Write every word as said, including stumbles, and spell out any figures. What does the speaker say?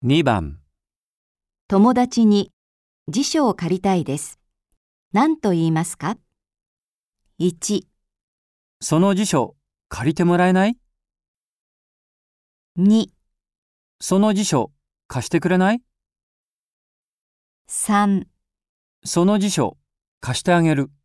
にばん、 友達に辞書を借りたいです。何と言いますか？いち、 その辞書借りてもらえない？ に、 その辞書貸してくれない？ さん、 その辞書貸してあげる。